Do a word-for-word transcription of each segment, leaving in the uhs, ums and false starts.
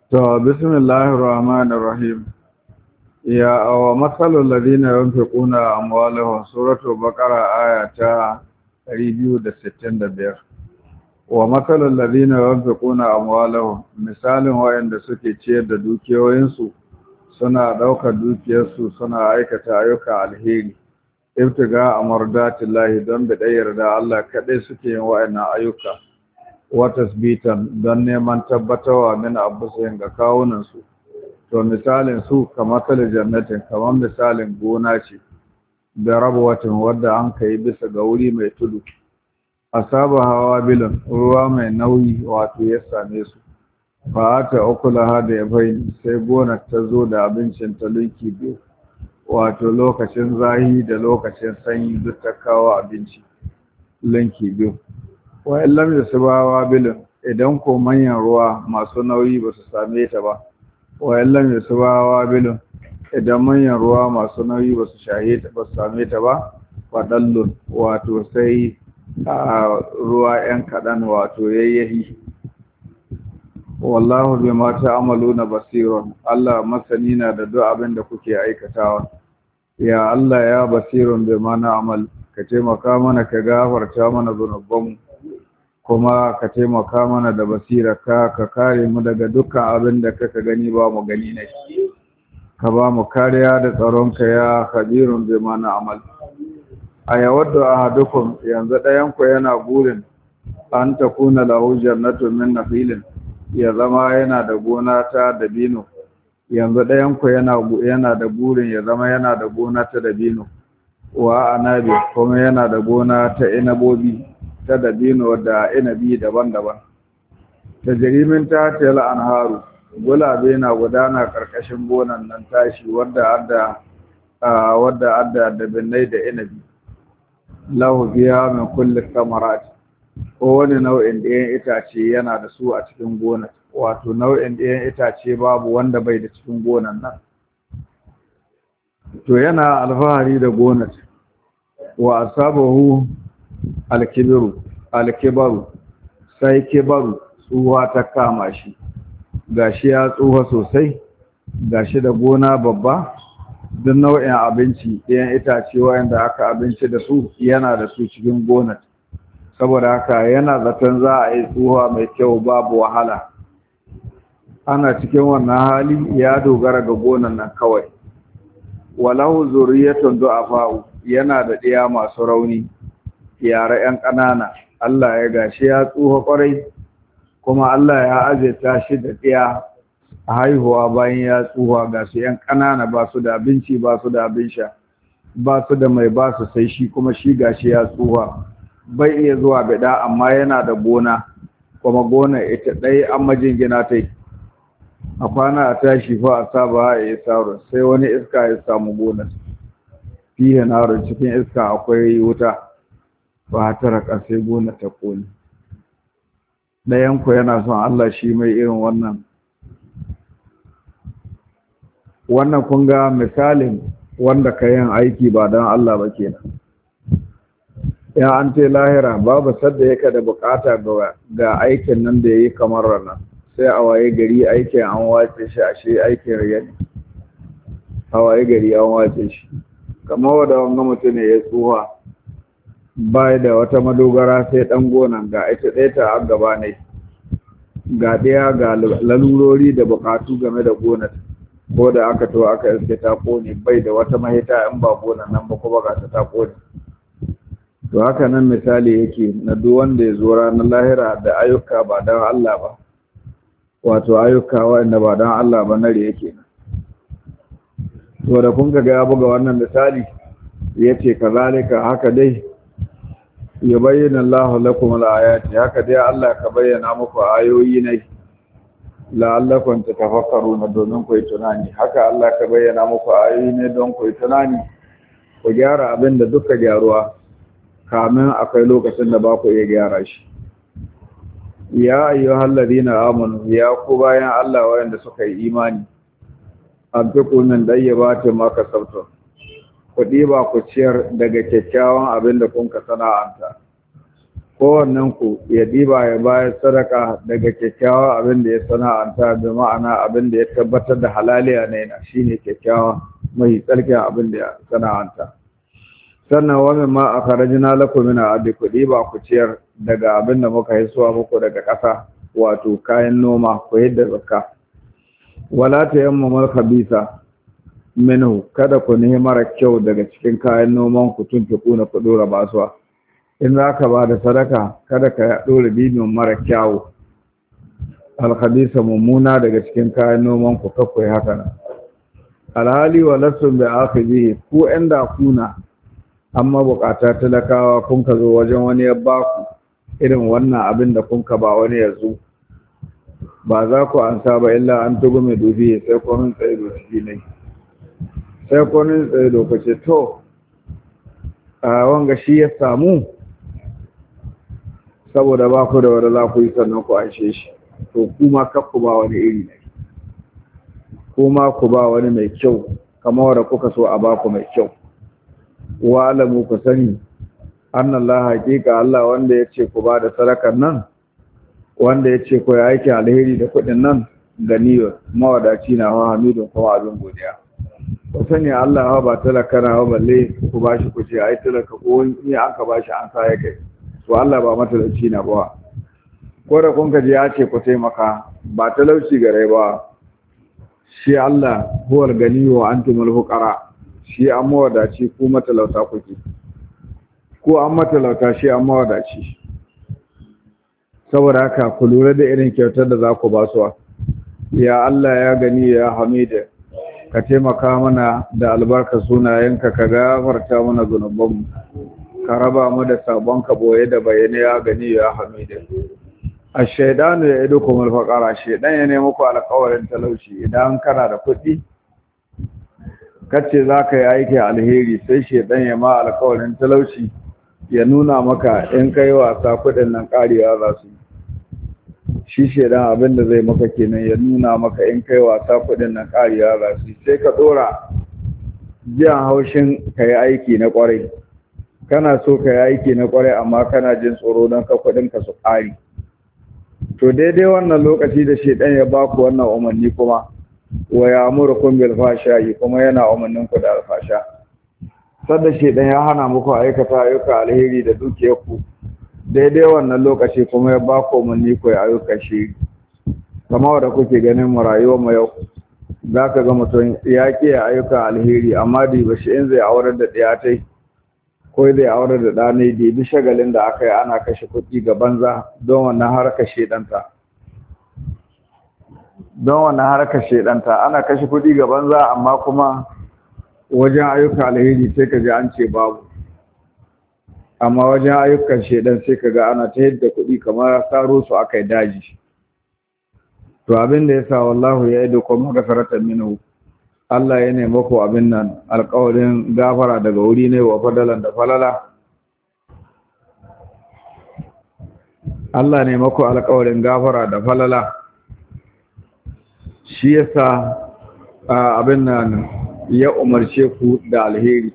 To, bismillahir rahmanir rahim. Ya wa masalul ladina yunfiquna amwalahum suratul baqara aya ta ɗari biyu da sittin da biyar. Wa masalul ladina yunfiquna amwalahum misalin wayanda suke ciyar da dukiyoyinsu suna daukar dukiyarsu suna aikata ayyuka alheri ibtiga amardatillahi don bidayar da Allah kadai suke yin wayannan ayyuka wa tasbitan don neman tabbatawa min abusayin ga kawunansu. To misalin su kamar tale jannatin kamar misalin gona ce da rabuwatin wadda an kai bisa ga wuri mai tudu asaba hawa bilin ruwa mai nauyi wato ya same su fa ta ukula hada ya bai sai gonar ta zo da abincin ta linki biyu wato lokacin zahi da lokacin sanyi duk ta kawo abinci linki biyu wa illam yasbawa bilin idan ko manyan ruwa masu nauyi ba su same ta ba wa illam yasbawa bilin idan manyan ruwa masu nauyi ba su shahe ta ba su same ta ba fadallun wato sai ruwa yan kadan wato yayyahi wallahu bima ta'maluna basirun Allah masani na da duk abin da kuke aikatawa ya Allah ya basirun bima na'mal ka taimaka mana ka gafarta mana zunubanmu kuma ka taimaka mana da basirarka ka kare mu daga dukkan abin da kaka gani ba mu gani ne ka ba mu kariya da tsaronka ya khabirun bima na'mal ayawaddu ahadukum yanzu dayan ku yana gurin an takuna lahu jannatun min nakhilin ya zama yana da gona ta dabino yanzu dayan ku yana yana da gurin ya zama yana da gona ta dabino wa anabi kuma yana da gona ta inabobi ta dabino da inabi daban-daban ta jirimin ta tel anharu gulabe na gudana karkashin gonan nan tashi wadda adda wadda adda dabinai da inabi lahu biya min kulli thamarat ko wani nau'in ɗayan itace yana da su a cikin gonar wato nau'in ɗayan itace babu wanda bai da cikin gonar nan to yana alfahari da gonar wa asabahu alkibiru alkibaru sai kibaru tsuwa ta kama shi gashi ya tsuwa sosai gashi da gona babba duk nau'in abinci ɗayan itace wanda aka abinci da su yana da su cikin gonar saboda haka yana zaton za a yi tsuwa mai kyau babu wahala ana cikin wannan hali ya dogara ga gonar nan kawai walahu zuriyatun du'afa'u yana da ɗiya masu rauni yara 'yan ƙanana Allah ya gashi ya tsuha ƙwarai kuma Allah ya azeta shi da ɗiya a haihuwa bayan ya tsuha ga su 'yan ƙanana ba su da abinci ba su da abin sha ba su da mai ba su sai shi kuma shi gashi ya tsuha bai iya zuwa bida amma yana da gona kuma gona ita ɗaya an majingina ta yi a kwana a tashi fa a saba a yi saro sai wani iska ya samu gonar fiye na cikin iska akwai wuta ba ta raka sai gona ta kone ɗayanku yana son Allah shi mai irin wannan wannan kun ga misalin wanda ka yin aiki ba don Allah ba kenan ya an ce lahira babu sadda yake da bukata ga aikin nan da yayi kamar ranar sai a waye gari aikin an wace shi a shi aikin riya ne a waye gari an wace shi kamar wanda wanga mutum ne ya tsuha bai da wata madogara sai dan gonan ga ita ɗaya ta a gaba ne ga ɗaya ga lalurori da bukatu game da gonar ko da aka to aka iske ta kone bai da wata mahita in ba gonan nan ba kuma ga ta ta kone to haka nan misali yake na duk wanda ya zo ranar lahira da ayyuka ba don Allah ba wato ayyuka wanda ba don Allah ba nare yake to da kun ga ya buga wannan misali yace kazalika haka dai ya bayyana Allah lakum al-ayati haka dai Allah ka bayyana muku ayoyi ne la'allakum tatafakkaruna domin ku yi tunani haka Allah ka bayyana muku ayoyi ne don ku yi tunani ku gyara abin da duka gyaruwa kamin akwai lokacin da ba ku iya gyara shi ya ayyuhal ladina amanu ya ku bayan Allah wayanda suka yi imani anfiqu min dayyibati ma kasabtum ku diba ku ciyar daga kyakkyawan abin da kun ka sana'anta kowannen ku ya diba ya bayar sadaka daga kyakkyawa abin da ya sana'anta da ma'ana abin da ya tabbatar da halaliya ne na shine kyakkyawa mai tsarkin abin da ya sana'anta. Sannan wa mimma akhrajna lakum min al-ardi, ku diba ku ciyar daga abin da muka hisuwa muku daga ƙasa, wato kayan noma ku yadda zakka. Wala tayammamul khabisa minhu, kada ku nemi mara kyau daga cikin kayan noman ku tuntuku na ku dora basuwa. In za ka ba da sadaka kada ka dora dibin mara kyau al-khabisa mummuna daga cikin kayan noman ku, kakwai haka nan. Alhali wa lasum bi akhihi, ku inda kuna amma bukata talakawa kun ka zo wajen wani ya ba ku irin wannan abin da kun ka ba wani ya zo, ba za ku ansa ba illa an tugu mai dubi sai kwanin tsaye da ciki ne, sai kwanin tsaye da ku ce to a wanga shi ya samu saboda ba ku da wadda za ku yi sannan ku aishe shi, to kuma kakku ba wani iri ne, kuma ku ba wani mai kyau kamar wadda kuka so a ba ku mai kyau. Wa alamu ku sani annallah haqiqa Allah wanda yace ku ba da sadakar nan, wanda yace ku yi aiki alheri da kudin nan, ganiyo mawadaci na wa hamidun kuma abin godiya. Ku sani Allah ba talaka na balle ku bashi ku ce ai talaka ko in aka bashi an sa ya kai, to Allah ba matalauci na ba. Ko da kun kaji ya ce ku taimaka ba talauci gare ba, shi Allah huwal ganiyo wa antumul fuqara, shi an mawadaci ko matalauta kuke, ko an matalauta shi an mawadaci. Saboda haka ku lura da irin kyautar da za ku ba su. Ya Allah ya gani ya hamida, ka taimaka mana da albarka sunayenka, ka gafarta mana zunubanmu, ka raba mu da sabon ka boye da bayyane ya gani ya hamida. Ash-shaydanu ya'idukum al-faqara, shaydan ya nemi ku alƙawarin talauci. Idan kana da kuɗi kace za ka yi aiki alheri, sai shaydan ya ma alƙawarin talauci, ya nuna maka in kai wasa kuɗin nan ƙariya za su yi. Shi shaydan abin da zai maka kenan, ya nuna maka in kai wasa kuɗin nan ƙariya za su yi, sai ka ɗora jiyan haushin ka yi aiki na ƙwarai. Kana so ka yi aiki na ƙwarai amma kana jin tsoro don ka kuɗin ka su ƙari. To daidai wannan lokaci da shaydan ya ba ku wannan umarni kuma, wa ya'murukum bil fahsha'i, kuma yana umarnin ku da alfasha. Sadda shaydan ya hana muku aikata ayyuka alheri da dukiyarku, daidai wannan lokaci kuma ya ba ku umarni ku ayyuka shiri. Kamar da kuke ganin mu rayuwar mu yau, zaka ga mutum ya ke ayyuka alheri amma da ba shi in zai aurar da ɗiyatai ko zai aurar da ɗanai, da bi shagalin da aka yi ana kashe kuɗi ga banza don wannan harkar shaidanta. Don wannan harkar shaidanta ana kashe kuɗi ga banza, amma kuma wajen ayyuka alheri sai ka ji an ce babu. Amma wajen ayyukan shaidan sai ka ga ana ta yadda kuɗi kamar saro su aka yi daji. To abin da ya sa wallahu ya yi dokon magafaratan minhu, Allah ya nemi ku abin nan alƙawarin gafara daga wuri ne wa fadalan da falala. Allah ne maku alƙawarin gafara da falala. Shi yasa abin nan ya umarce ku da alheri.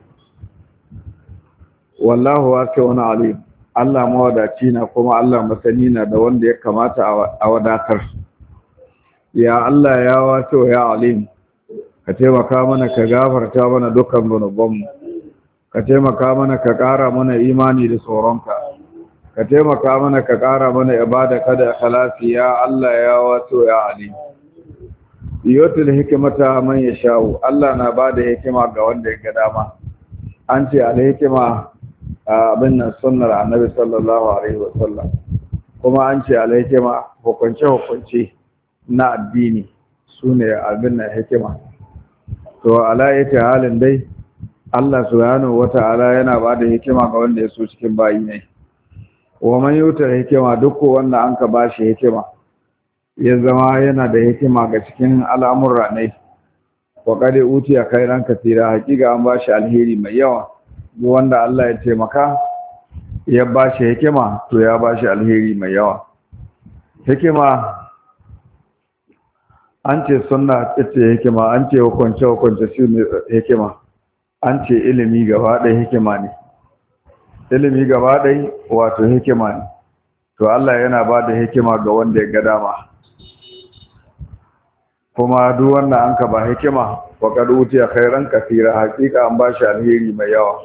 Wallahu wasi'un alim. Allah mawadaci na kuma Allah masani na da wanda ya kamata a wadatar. Ya Allah ya wasi'u ya alim, ka taimaka mana ka gafarta mana dukkan zunubanmu, ka taimaka mana ka ƙara mana imani da tsoronka, ka taimaka mana ka ƙara mana ibada kada ikhlasi ya Allah ya wato ya ali. Yotul hikmata man yasha'u, Allah na bada hikima ga wanda ya ga dama. An ce al hikima abin nan sunnar annabi sallallahu alaihi wasallam, kuma an ce al hikima hukunce hukunce na addini sune abin nan hikima. To ala yake halin dai Allah subhanahu wata'ala yana bada hikima ga wanda ya so cikin bayi ne. Wa man yutar hikima, duk wanda an ka bashi hikima ya zama yana da hikima ga cikin al'amurra ne, wa qad utiya khairan katira, hakika an bashi alheri mai yawa. Duk wanda Allah ya taimaka ya bashi hikima, to ya bashi alheri mai yawa. Hikima an ce sunna ce hikima, an ce hukunce hukunce shi ne hikima, an ce ilimi gaba ɗaya hikima ne. ilimi gaba ɗai wato hikima ne to Allah yana ba da hikima ga wanda ya ga dama kuma duk wanda an ka ba hikima wa kad utiya khairan kathira hakika an ba shi alheri mai yawa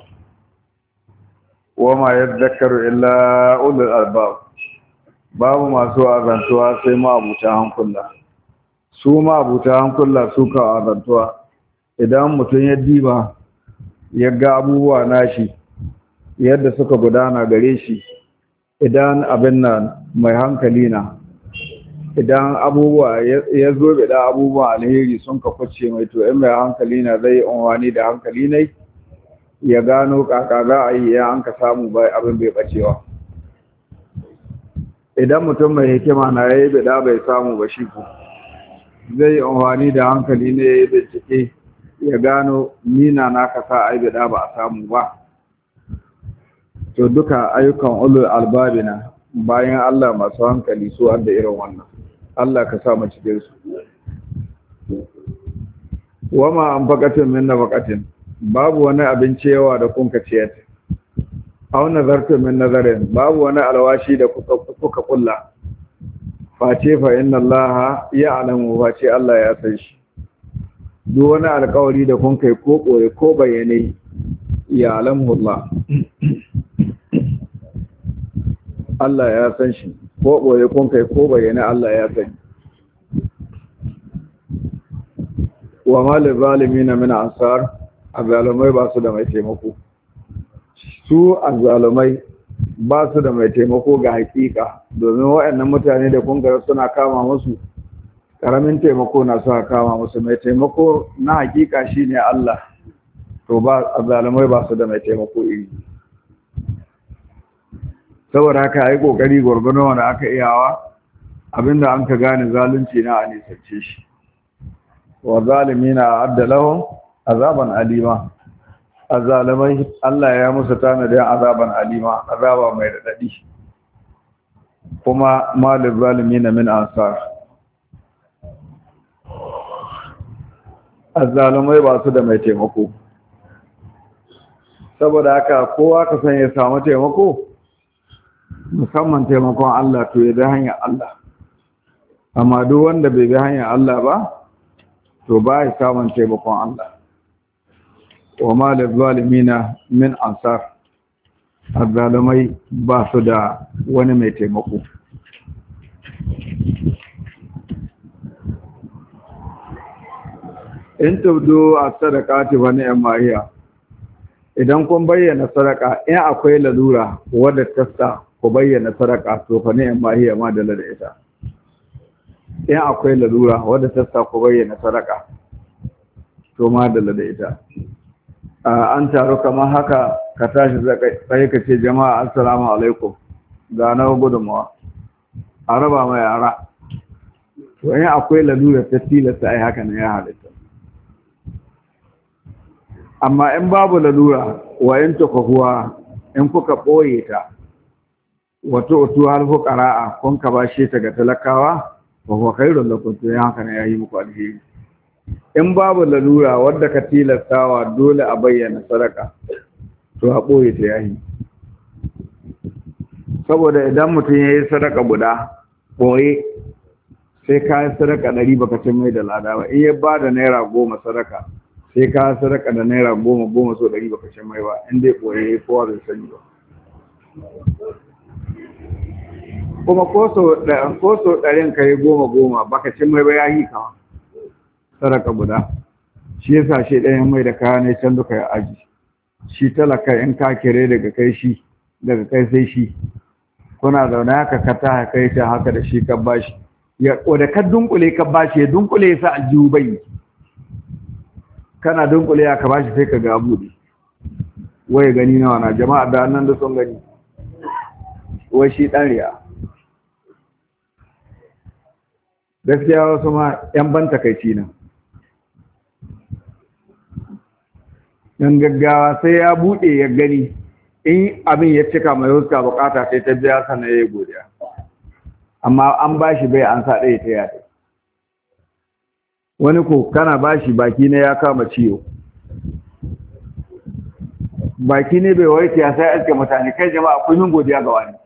wama yadhakkaru illa ulul albab babu masu azantuwa sai ma abuta hankula su ma abuta hankula su ka azantuwa idan mutum ya diba ya ga abubuwa nashi yadda suka gudana gare shi idan abin nan mai hankali na idan abubuwa ya zo da abubuwa alheri sun ka kwace mai to in mai hankali na zai unwani da hankali ne ya gano kaka za a yi ya an ka samu bai abin bai bacewa idan mutum mai hikima na ya yi bida bai samu ba shi ku zai unwani da hankali ne ya yi bincike ya gano nina na ka sa a yi bida ba a samu ba to duka ayyukan ulul albabi na bayan Allah masu hankali su da irin wannan Allah ka sa mu cikin su wama an bakatin min nabaqatin babu wani abinci yawa da kun ka ciyar aw nazartu min nazarin babu wani alwashi da kuka kuka kulla face fa inna Allah ya'lamu face Allah ya san shi duk wani alƙawari da kun kai ko koyi ko bayyane ya'lamu Allah Allah ya san shi ko boye kun kai ko bayyana Allah ya sani wa mal zalimin min ansar azalumai ba su da mai taimako su azalumai ba su da mai taimako ga hakika domin waɗannan mutane da kun ga suna kama musu karamin taimako na su kama musu mai taimako na hakika shine Allah to ba azalumai ba su da mai taimako iri saboda haka ai kokari gurguno wanda aka iyawa abinda an ka gane zalunci na a nisance shi wa zalimina adda lahum azaban alima azalimai Allah ya musu tanadin azaban alima azaba mai radadi kuma malil zalimina min ansar azalimai ba su da mai taimako saboda haka kowa ka san ya samu taimako musamman taimakon Allah to ya bi hanyar Allah amma duk wanda bai bi hanyar Allah ba to ba ya samun taimakon Allah wa ma lil zalimina min ansar azzalimai ba su da wani mai taimako in tubdu as-sadaqati wa ni'ma hiya idan kun bayyana sadaka in akwai lalura wadda ta ku bayyana sadaka to fa ne ma hiya ma da ita in akwai lalura wadda ta sa ku bayyana sadaka to ma da ita an taru kamar haka ka tashi sai ka ce jama'a assalamu alaikum ga na gudunmawa a raba mai yara to in akwai lalura ta tilasta ai haka ne ya halitta amma in babu lalura wa in tukuwa in kuka boye ta wato wato har fuqara'a kun ka bashe ta ga talakawa wa huwa khairul lakum to ya haka ne yayi muku alheri in babu lalura wanda ka tilastawa dole a bayyana sadaka to a boye ta yayi saboda idan mutum yayi sadaka guda boye sai ka yi sadaka ɗari baka cin mai da lada ba in ya bada naira goma sadaka sai ka yi sadaka da naira goma goma so ɗari baka cin mai ba in dai boye kowa bai sani ba kuma ko so ɗarin ka yi goma goma baka cin mai ba ya yi kawa sadaka guda shi yasa shi ɗayan mai da kaya ne can duka ya aji shi talaka in ka kire daga kai shi daga kai sai shi kuna zaune haka ka ta kai ta haka da shi ka bashi ya da ka dunkule ka bashi ya dunkule ya sa aljihu bai kana dunkule ya ka bashi sai ka ga buɗe waye gani nawa na jama'a da nan da sun gani wai shi ɗan riya gaskiya wasu ma ‘yan ban takaici nan yan gaggawa sai ya buɗe ya gani in abin ya cika mai huska bukata sai ta biya sana ya yi godiya amma an ba shi bai an sa ɗaya ta yada wani ko kana ba shi baki na ya kama ciwo baki ne bai warke ya sai aske mutane kai jama'a kun yin godiya ga wani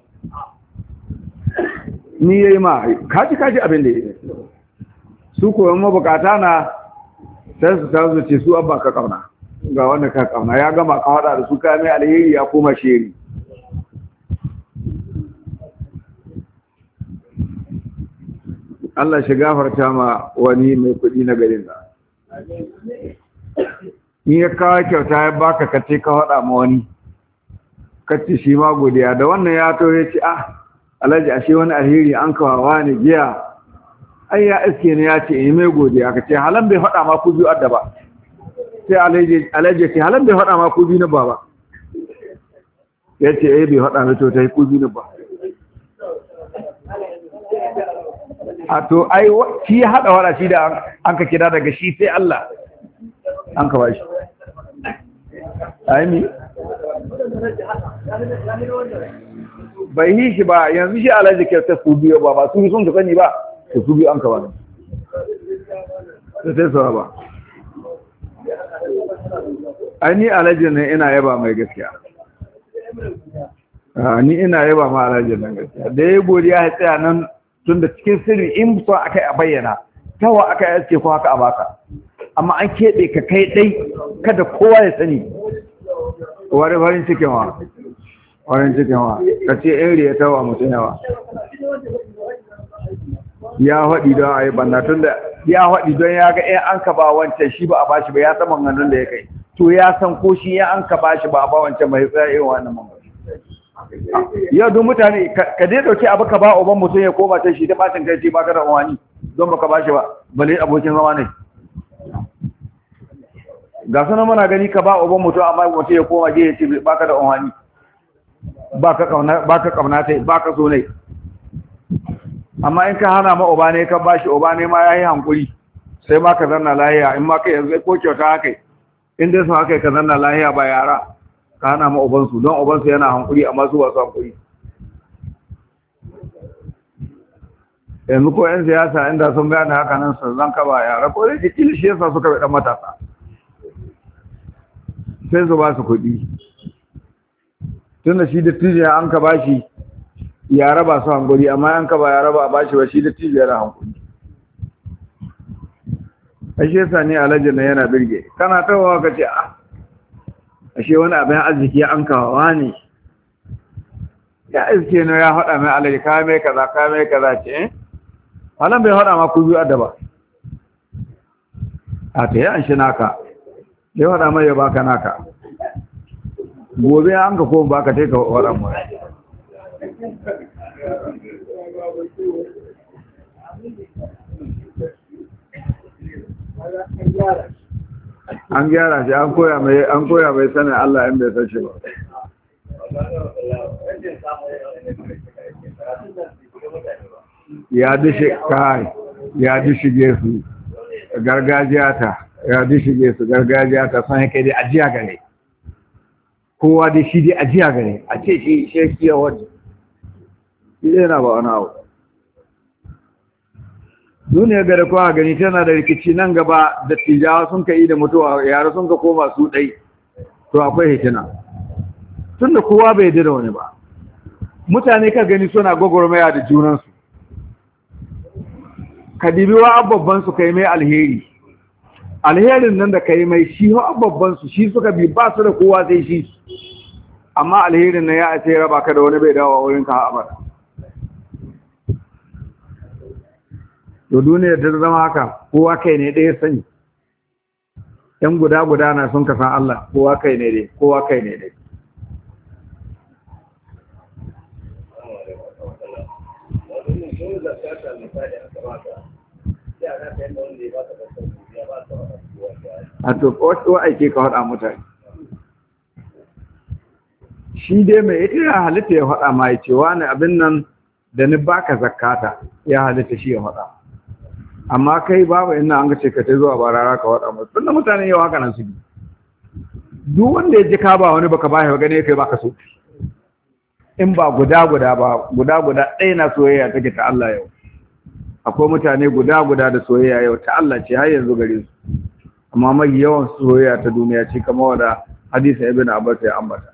ni yayi ma kaji kaji abin da yake su koyon mabukata na sai su tazo ce su abba ka kauna ga wanda ka kauna ya gama ka hada da su kai mai alheri ya koma sheri Allah shi gafarta ma wani mai kudi na garin da ni ya kawo kyauta ya baka kace ka hada ma wani kace shi ma godiya da wannan ya to ya ce ah Alhaji ashe wani alheri an kawawa ne giya ai ya iske ne ya ce in mai godiya kace halan bai hada ma ku biyu addaba sai Alhaji Alhaji ce halan bai hada ma ku biyu na baba yace eh bai hada ne to tai ku biyu na ba a to ai shi ya hada wala shi da an ka kira daga shi sai Allah an ka bashi ai mi bai yi shi ba yanzu shi Alhaji kyauta su biyo ba ba su sun ka sani ba to su biyo an ka bani sai sai sawa ba ai ni Alhaji ne ina yaba mai gaskiya ni ina yaba ma Alhaji nan gaskiya da ya godiya ya tsaya nan tun da cikin sirri in so aka yi a bayyana tawa aka yi aske ko haka a baka amma an keɓe ka kai ɗai kada kowa ya sani wani farin cikin wa farin cikin wa ka ce in riya tawa mutum yawa ya haɗi don a yi banna tun da ya haɗi don ya ga in an ka ba wancan shi ba a bashi ba ya san manganun da ya kai to ya san ko shi ya an ka bashi ba a ba wancan mai tsaya irin wannan manganun yau don mutane ka dai dauki abu ka ba uban mutum ya koma ta shi ta bacin kai ce baka da uwani don baka bashi ba bale abokin zama ne ga sunan muna gani ka ba uban mutum amma mutum ya koma je ya ce baka da uwani baka kauna baka kauna tai baka so ne amma in ka hana ma uba ne ka bashi uba ne ma yayi hankuri sai ma ka zanna lahiya in ma kai yanzu ko kyauta haka in dai so haka ka zanna lahiya ba yara ka hana ma ubansu don ubansu yana hankuri amma su ba su hankuri yanzu ko yan siyasa inda sun gane haka nan su zan kaba yara ko da kili shi yasa suka bi dan matasa sai su ba su kuɗi tunda shi da tijiya an ka bashi yara ba su hankuri amma an ka ba yara ba a bashi ba shi da tijiya da hankuri ashe yasa ne Alhaji na yana birge kana tawawa ka ce ah ashe wani abin arziki an kawawa ne ya iske ne ya haɗa mai Alhaji ka mai kaza ka mai kaza ce eh halan bai haɗa ma ku biyu adaba a ta yi an shi naka ya haɗa mai ya baka naka gobe an ka koma baka tai ka haɗa mu an gyara shi an koya mai an koya mai sanin Allah in bai san shi ba ya dishe kai ya dishige su gargajiya ta ya dishige su gargajiya ta san kai dai ajiya gare kowa dai shi dai ajiya gare a ce shi shi ya wani shi yana ba wani abu duniya gare kowa gani tana da rikici nan gaba da tijawa sun ka yi da mutuwa yara sun ka koma su ɗai to akwai hitina tun da kowa bai da wani ba mutane ka gani suna gwagwarmaya da junansu ka dibi wa babban su kai mai alheri alherin nan da kai mai shi wa babban su shi suka bi ba su da kowa sai shi amma alherin nan ya ce raba ka da wani bai dawo wurin ka abada to duniyar da zama haka kowa kai ne ɗaya sani ɗan guda guda na sun kasan Allah kowa kai ne dai kowa kai ne dai a to ko aike ka faɗa mutane shi dai mai ita halitta ya faɗa ma ya ce wani abin nan da ni baka zakata ya halitta shi ya faɗa amma kai babu ina an ga ce ka tai zuwa barara ka faɗa musu tunda mutane yau haka nan su duk wanda ya ji ka ba wani baka bashi ba gane kai baka so in ba guda guda ba guda guda ɗaya na soyayya take ta Allah yau akwai mutane guda guda da soyayya yau ta Allah ce har yanzu gare su amma mai yawan soyayya ta duniya ce kamar wanda hadisi ibn Abbas ya ambata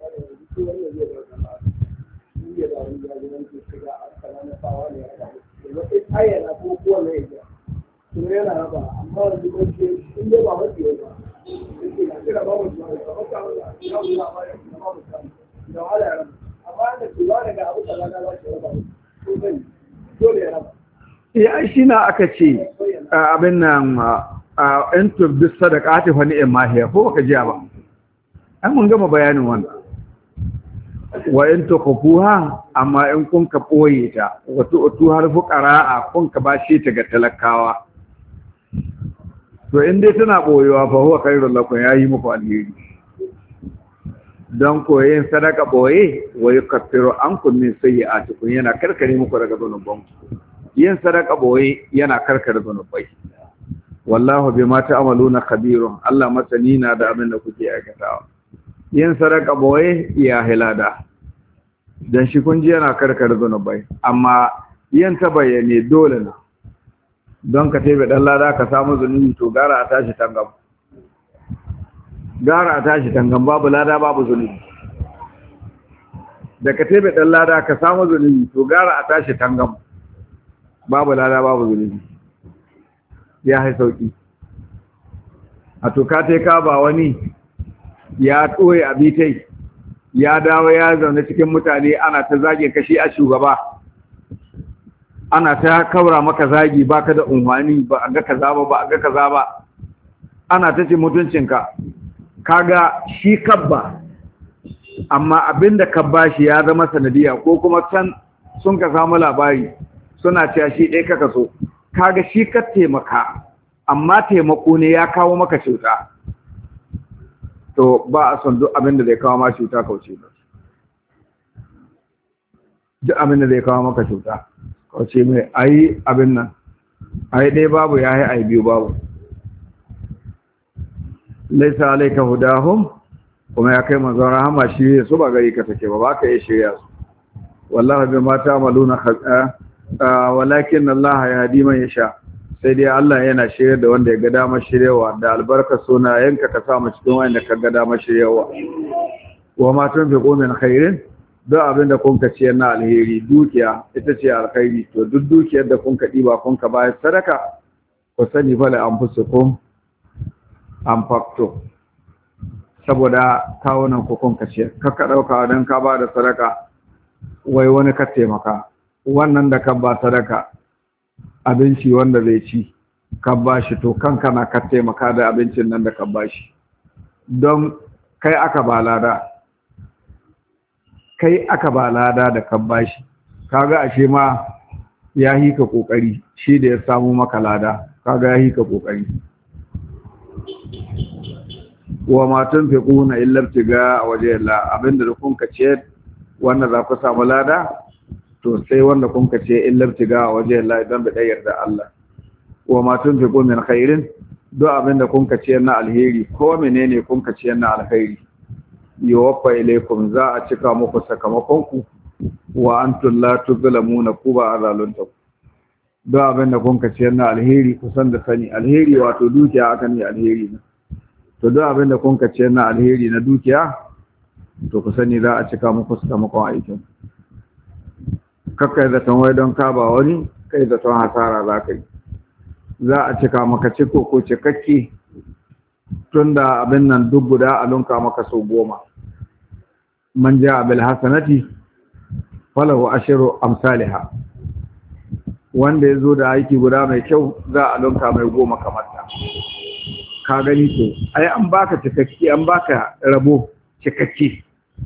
ya shi na aka ce abin nan a in tubbi sadaqati fa ni'ma hiya ko baka ji ba an mun gama bayanin wannan wa in tukhfuha amma in kun ka boye ta wato utu har fuqara kun ka bashi ta ga talakawa to in dai tana boyewa fa huwa khairul lakum yayi muku alheri dan koyin sadaka boye wa yukaffiru ankum min sayyi'atikum yana karkare muku daga zunubanku yin sadaka boye yana karkare zunubai wallahu bima ta'maluna khabirun Allah masani na da abin da kuke aikatawa yin sadaka boye ya hilada dan shi kun ji yana karkare zunubai amma yin ta bayyane dole na don ka tebe dan lada ka samu zunubi to gara a tashi tangam gara a tashi tangam babu lada babu zunubi da ka tebe dan lada ka samu zunubi to gara a tashi tangam babu lada babu zunubi ya hai sauki a to ka te ka ba wani ya tsoye abitai ya dawo ya zaune cikin mutane ana ta zage kashi a shugaba ana ta kaura maka zagi baka da unhwani ba a ga kaza ba ba a ga kaza ba ana ta ce mutuncinka kaga shi kabba amma abinda kabba shi ya zama sanadiya ko kuma san sun ka samu labari suna cewa shi ɗaya kaka so kaga shi ka taimaka amma taimako ne ya kawo maka cuta to ba a son duk abinda zai kawo maka cuta kauce ba duk abinda zai kawo maka cuta kauce mai ayi abin nan ayi ɗaya babu ya yi ayi biyu babu laisa alaika hudahum kuma ya kai manzon rahama shi su ba gari ka take ba ba ka yi shirya su wallahi bi ma ta'maluna walakin Allah yahdi man yasha sai dai Allah yana shirya da wanda ya ga dama shiryawa da albarka sunayenka ka sa mu cikin wanda ka ga dama shiryawa wa ma tunfiqu min khairin duk abinda kun ka ciyar na alheri dukiya ita ce alkhairi to duk dukiyar da kun ka diba kun ka bayar sadaka ku sani fa la anfusukum anfaqtu saboda kawunan ku kun ka ciyar kaka dauka dan ka ba da sadaka wai wani ka taimaka wannan da ka ba sadaka abinci wanda zai ci ka ba shi to kanka na ka taimaka da abincin nan da ka ba shi don kai aka ba lada kai aka ba lada da ka ba shi kaga ashe ma ya yi ka kokari shi da ya samu maka lada kaga ya yi ka kokari wa ma tunfiquna illa ibtiga wajhi Allah abinda da kun ka ce wanda za ku samu lada to sai wanda kun ka ce illa ibtiga wajhi Allah idan da yarda Allah wa ma tunfiqu min khairin duk abinda kun ka ce na alheri ko menene kun ka ce na alheri yuwaffa ilaykum za a cika muku sakamakon ku wa antum la tuzlamuna kuba azalunta duk abinda kun ka ce na alheri kusan da sani alheri wato dukiya aka ne alheri ne to duk abinda kun ka ce na alheri na dukiya to ku sani za a cika muku sakamakon aikin kakkai zaton wai don ka ba wani kai zaton hasara za ka yi za a cika maka ciko ko cikakke tun da abin nan duk guda a lunka maka sau goma man ja abil hasanati falahu ashiru amsalha wanda ya zo da aiki guda mai kyau za a lunka mai goma kamar ta ka gani ko ai an baka cikakke an baka rabo cikakke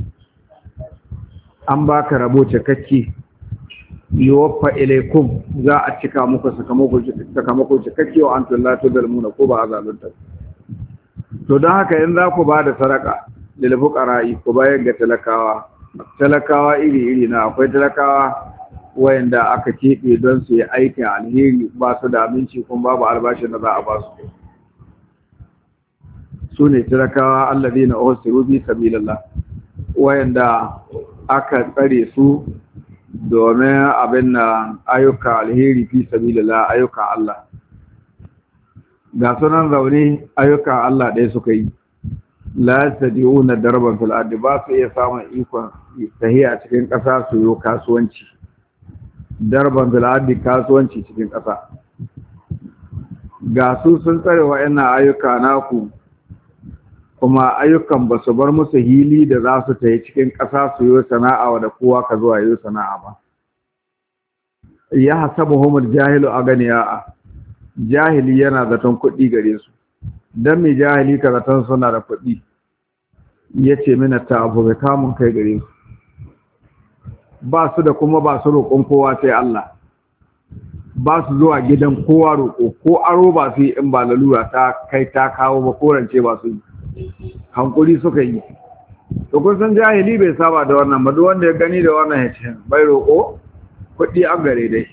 an baka rabo cikakke yuwaffa ilaikum za a cika muku sakamako sakamako cikakke wa antum la tudalmuna ko ba azalunta to don haka in za ku ba da sadaka lil fuqara'i ku bayar ga talakawa talakawa iri iri na akwai talakawa wayanda aka keɓe don su yi aikin alheri ba su da abinci kuma babu albashin da za a ba su su ne talakawa alladina usiru bi sabilillah wayanda aka tsare su domin abin na ayyuka alheri fi sabilillah ayyuka Allah ga sunan zaune ayyuka Allah ɗaya suka yi la yastadi'una darban fil ardi ba su iya samun ikon tahiya cikin ƙasa su yi kasuwanci darban fil ardi kasuwanci cikin ƙasa ga su sun tsare wa'annan ayyuka naku kuma ayyukan ba su bar musu hili da za su tayi cikin ƙasa su yi sana'a da kowa ka zuwa yi sana'a ba ya hasabuhumul jahilu aganiya jahili yana zaton kuɗi gare su dan mai jahili ka zaton suna da kuɗi yace mina ta abu bai kamun kai gare su ba su da kuma ba su roƙon kowa sai Allah ba su zuwa gidan kowa roƙo ko aro ba su yi in ba lalura ta kai ta kawo ba korance ba su yi hankuri suka yi to kun san jahili bai saba da wannan ba duk wanda ya gani da wannan ya ce bai roƙo kuɗi an gare dai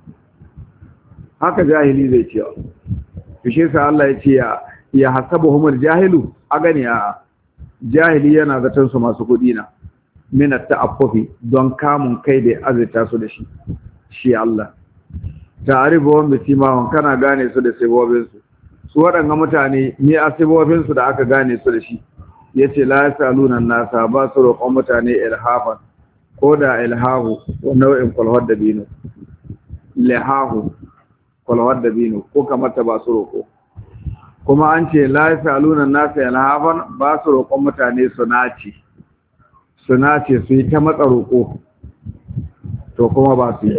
haka jahili zai ce fishe sa Allah ya ce ya ya hasabuhumul jahilu a gani a jahili yana zaton su masu kuɗi na min at-ta'affufi don kamun kai da azita su da shi shi Allah ta'arifuhum bi simahum kana gane su da sibobin su su waɗanga mutane ne a sibobin su da aka gane su da shi yace la yasaluna nasa ba su roƙon mutane ilhafan ko da ilhahu ko nau'in kwalwar da bino lihahu kwalwar da bino ko kamar ta ba su roƙo kuma an ce la yasaluna nasa ilhafan ba su roƙon mutane su nace su nace su yi ta matsa roƙo to kuma ba su yi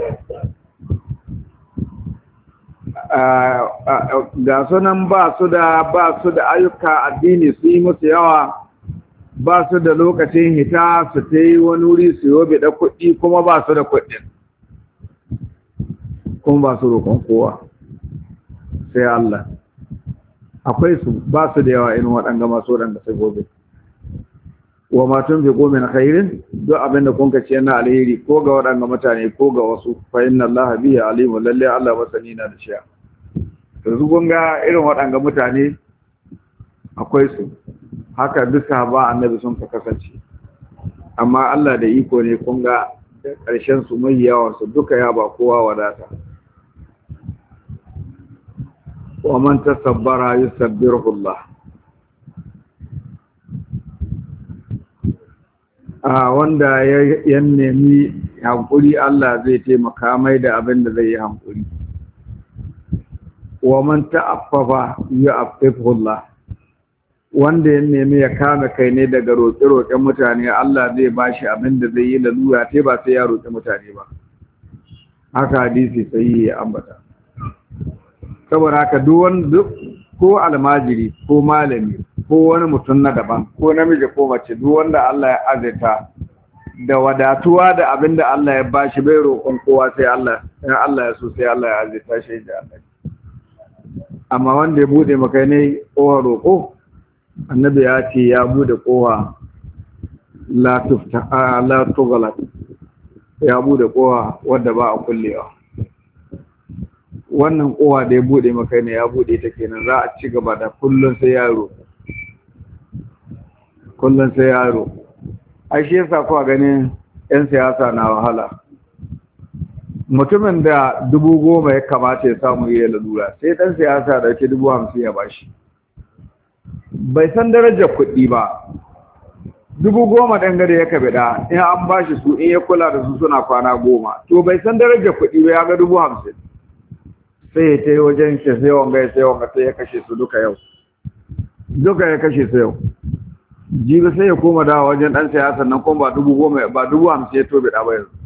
ga sunan ba su da ba su da ayyuka addini su yi musu yawa ba su da lokacin hita su ta yi wani wuri su yobe da kuɗi kuma ba su da kuɗin kuma ba su roƙon kowa sai Allah akwai su ba su da yawa irin waɗanga masu waɗanda sai gobe wa matun fi gomin khairin duk abinda kun ka ce na alheri ko ga waɗanga mutane ko ga wasu fa inna Allah bihi alimu lalle Allah masani na da shi yanzu kun ga irin waɗanga mutane akwai su haka duk sahaba annabi sun ka kasance amma Allah da iko ne kun ga ƙarshen su mai yawa su duka ya ba kowa wadata wa man tasabbara yusabbiru Allah a wanda ya nemi hankuri Allah zai taimaka mai da abin da zai yi hankuri wa man ta'affafa yu'affifu Allah wanda ya nemi ya kame kai ne daga roƙe-roƙen mutane Allah zai bashi abin da zai yi lalura sai ba sai ya roƙi mutane ba haka hadisi sai ya ambata saboda haka duk wanda ko almajiri ko malami ko wani mutum na daban ko namiji ko mace duk wanda Allah ya azaita da wadatuwa da abinda Allah ya bashi bai roƙon kowa sai Allah in Allah ya so sai Allah ya azaita shi da Allah amma wanda ya bude maka ne kowa roƙo annabi ya ce ya bude kowa la tufta la tughlaq ya bude kowa wanda ba a kullewa wannan kowa da ya bude maka ne ya bude ta kenan za a ci gaba da kullun sai yaro kullun sai yaro ai shi yasa kuwa ganin yan siyasa na wahala mutumin da dubu goma ya kamata ya samu yi lalura sai dan siyasa da ke dubu hamsin ya bashi bai san darajar kuɗi ba dubu goma ɗan gada ya kabe da in an bashi su in ya kula da su suna kwana goma to bai san darajar kuɗi ba ya ga dubu hamsin sai ya tai wajen shi sai wanga ya sai wanga sai ya kashe su duka yau duka ya kashe su yau jibi sai ya koma dawa wajen dan siyasa nan kuma ba dubu goma ba dubu hamsin ya tobe da ba yanzu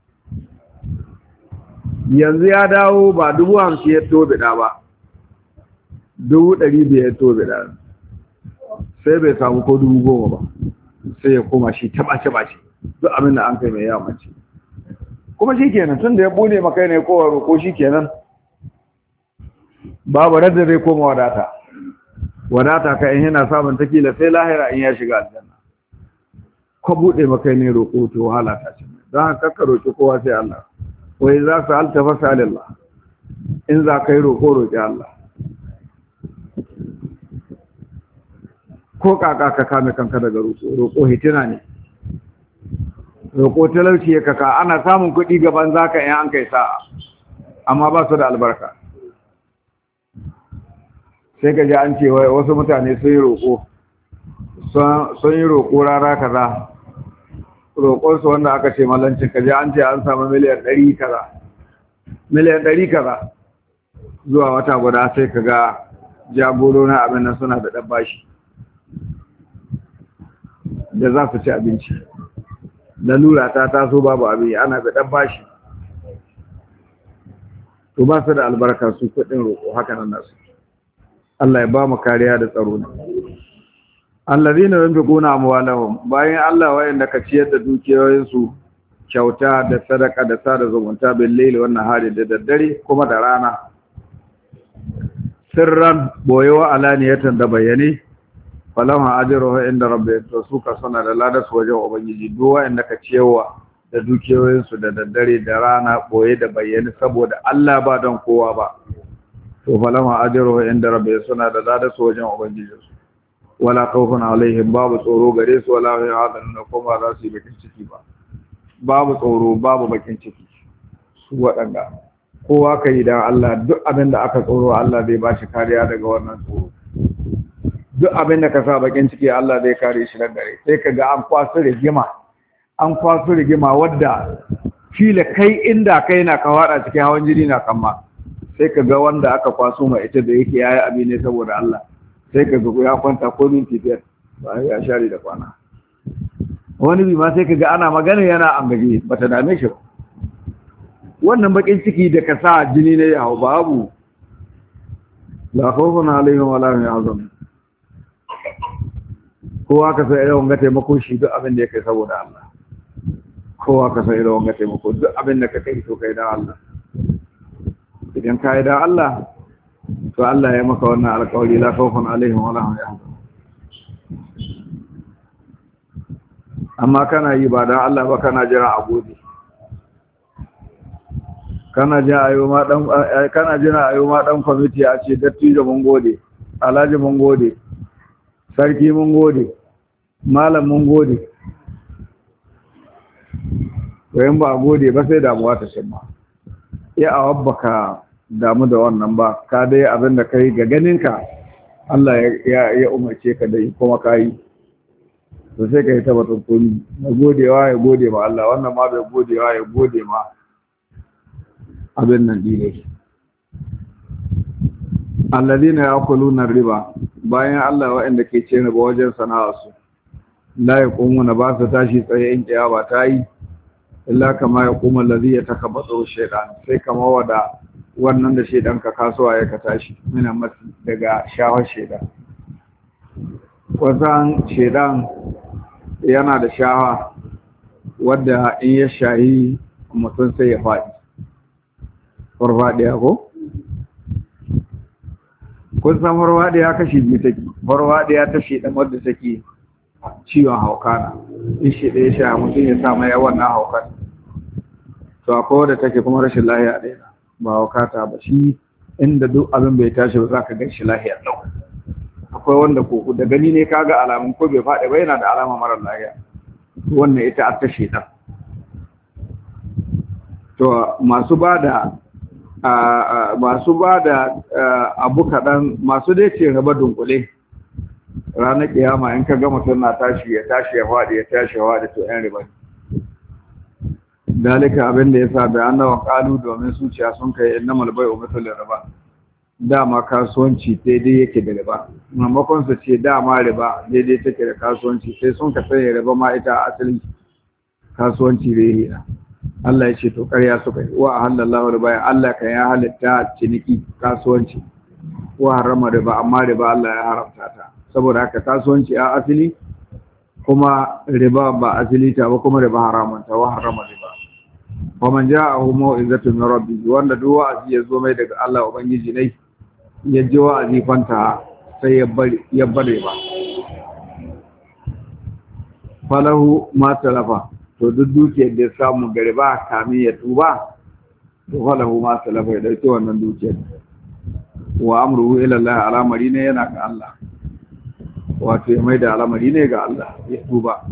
yanzu ya dawo ba dubu hamsin ya tobe da ba dubu ɗari biyar ya tobe da sai bai samu ko dubu goma ba sai ya koma shi taɓa-taɓa duk abin da an kai mai yawa ce kuma shi kenan tun da ya bude maka ne kowa roƙo shi kenan babu radda zai koma wadata wadata ka in yana samun takila sai lahira in ya shiga aljanna ko bude maka ne roƙo to wahala ta ce don haka ka roƙi kowa sai Allah wai za su alta fa salillah in za ka yi roƙo roƙi Allah ko kaka ka kame kanka daga roƙo roƙo hitina ne roƙo talauci ya kaka ana samun kuɗi gaban zaka in an kai sa'a amma ba su da albarka sai ka ji an ce wasu mutane sun yi roƙo sun yi roƙo rara kaza roƙonsu wanda aka ce malancin kaje an ce an samu miliyan ɗari kaza miliyan ɗari kaza zuwa wata guda sai ka ga jagoro na abin nan suna da ɗan bashi da za su ci abinci lalura ta taso babu abin ana da ɗan bashi to ba su da albarka su kuɗin roƙo haka nan nasu Allah ya ba mu kariya da tsaro ne allazina yunfiquna amwalahum bayan Allah wayanda ka ciyar da dukiyoyin su kyauta da sadaka da sada zumunta bil layli wan nahari da daddare kuma da rana sirran boyewa alaniyatan da bayani falama ajruhu inda rabbih to suka sana da ladas wajen ubangiji duk wayanda ka ciyarwa da dukiyoyin su da daddare da rana boye da bayani saboda Allah ba don kowa ba to falama ajruhu inda rabbih suna da ladas wajen ubangiji su wala khawfun alaihim babu tsoro gare su wala yahzanun kuma za su yi bakin ciki ba babu tsoro babu bakin ciki su wadanda kowa kai da Allah duk abin da aka tsoro Allah zai ba shi kariya daga wannan tsoro duk abin da ka sa bakin ciki Allah zai kare shi daga gare sai kaga an kwaso rigima an kwaso rigima wadda fila kai inda kai na kawada cikin hawan jini na kamma sai kaga wanda aka kwaso mai ita da yake yayi abin ne saboda Allah sai ka zuku ya kwanta ko minti biyar ba ya share da kwana wani bi ma sai ka ga ana magana yana ambaje bata dame shi wannan bakin ciki da ka sa jini ne ya hau babu la khawfun alaihim wala hum yahzanun kowa ka sai irin wanga taimako shi duk abin da yake saboda Allah kowa ka sai irin wanga taimako duk abin da ka kai to kai da Allah idan ka yi da Allah to Allah ya maka wannan alƙawari la khawfun alaihim wala hum yahzanun amma kana yi ba da Allah ba kana jira a gode kana jira ayo ma dan kana jira ayo ma dan committee a ce dattijo mun gode alhaji mun gode sarki mun gode malam mun gode wayan ba gode ba sai damuwa ta shimma ya awabbaka damu da wannan ba ka dai abin da kai ga ganinka Allah ya ya umarce ka dai kuma kai to sai kai ta batun komi na godewa ya gode ma Allah wannan ma bai godewa ya gode ma abin nan dine alladina yaquluna riba bayan Allah wa'anda ke ce riba wajen sana'arsu la yaqumuna ba su tashi tsaye in kiyama ta yi illa kama yaqumul ladhi yatakabbaru shaytan sai kama wada wannan da shedan ka kasuwa ya ka tashi mina masu daga shawar shedan wasan shedan yana da shawa wadda in ya shahi mutum sai ya faɗi farfaɗiya ko? kun san farfaɗiya kashi biyu take farfaɗiya ta shedan wadda take ciwon haukana in shedan ya sha mutum ya samu yawan na haukan to akwai wadda take kuma rashin lahiya ɗaya ba wakata ba shi inda duk abin bai tashi ba za ka gan shi lahiyar lau akwai wanda ko da gani ne kaga alamun ko bai faɗi ba yana da alama marar lahiya wannan ita a tashe ɗan to masu ba da masu ba da abu kaɗan masu dai ce raba dunkule ranar kiyama in ka ga mutum na tashi ya tashi ya faɗi ya tashi ya faɗi to yan riba ne dalika abin da yasa bai annawa qalu domin zuciya sun kai innamal bai'u mithlu riba dama kasuwanci daidai yake da riba maimakon su ce dama riba daidai take da kasuwanci sai sun ka sai riba ma ita asali kasuwanci ne Allah ya ce to ƙarya suka yi wa halallahu riba Allah kan ya halitta ciniki kasuwanci wa harama riba amma riba Allah ya haramta ta saboda haka kasuwanci a asali kuma riba ba asali ta ba kuma riba haramun ta wa harama riba ومن جاءه موعظة من ربه wanda duk wa'azi ya zo mai daga Allah ubangiji ne ya ji wa'azi fanta sai ya bari ya bare ba falahu ma talafa to duk dukiyar da samu gari ba kamin ya tuba to falahu ma talafa ya dauki wannan dukiyar wa amruhu ila Allah al'amari ne yana ga Allah wato ya mai da al'amari ne ga Allah ya tuba